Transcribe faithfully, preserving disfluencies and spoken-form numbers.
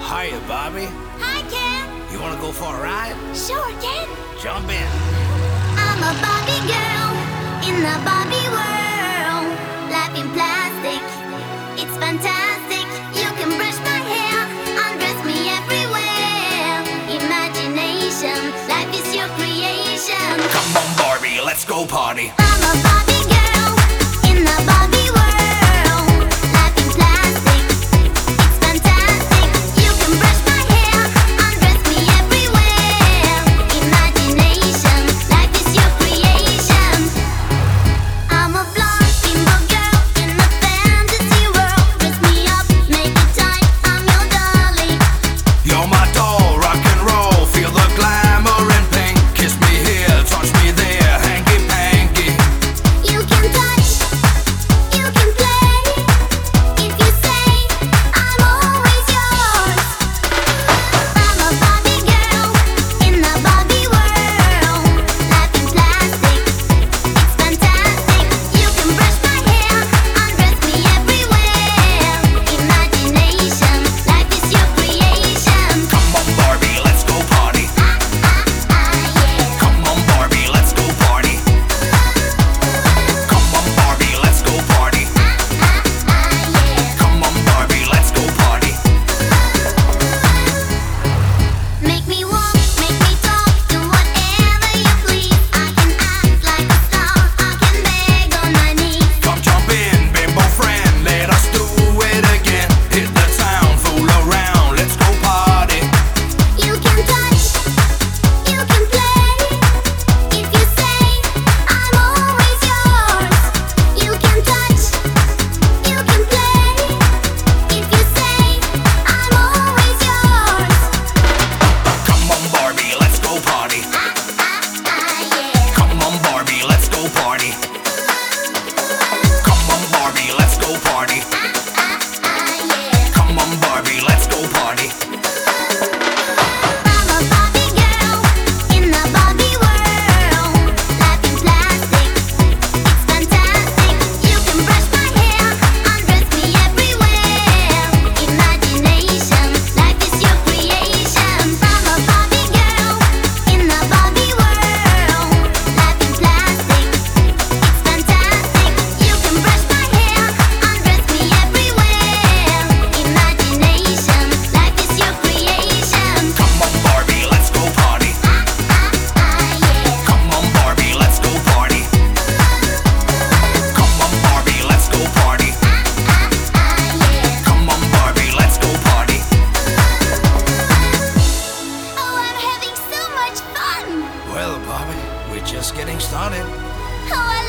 Hiya, Bobby. Hi, Ken. You wanna go for a ride? Sure, Ken. Jump in. I'm a Barbie girl in the Barbie world. Life in plastic, it's fantastic. You can brush my hair, undress me everywhere. Imagination, life is your creation. Come on, Barbie, let's go party. I'm a Barbie girl in the Barbie world. Life in plastic, it's fantastic. You can brush my hair, undress me everywhere. Imagination, life is your creation. I'm a blonde bimbo girl in a fantasy world. Dress me up, make it tight, I'm your dolly. You're my doll, rock and roll. Feel the glamour and pink. Kiss me here, touch me there, hanky panky. You can touch, you can play. If you say, I'm always yours. I'm a Barbie girl in the Barbie world. Life in plastic, it's fantastic. You can brush my hair, undress me everywhere. Imagination, life is your creation. Come on, Barbie, let's go party. Ah, ah, ah, yeah. Come on, Barbie, let's go party. Come on, Barbie, let's go party. Ah, ah, ah, yeah. Come on, Barbie, let's go party. Make me walk, make me talk, do whatever you please. I can act like a star, I can beg on my knees. Come jump in, bimbo friend, let us do it again. Hit the town, fool around, let's go party. You can touch, you can play. If you say, I'm always yours. You can touch, you can play. If you say, I'm always yours. Come on, Barbie, let's go party. Ah, ah, ah, yeah. Come on, Barbie, let's go party. Come on, Barbie, let's go party. Ah, ah, ah, yeah. Come on, Barbie, let's go party. I'm a Barbie girl in the Barbie world. Life in plastic, it's fantastic. You can brush my hair, undress me everywhere. Imagination, life is your creation. I'm a Barbie girl in the Barbie world. Life in plastic, it's fantastic. You can brush my hair, undress me everywhere. Imagination, life is your creation. Come on, Barbie, let's go party. Ah, ah, ah, yeah. Come on, Barbie, let's go party. Come on, Barbie, let's go party. Ah, ah, ah, yeah. Come on, Barbie, let's go party. Oh, I'm having so much fun. Well, Barbie, we're just getting started. Oh, I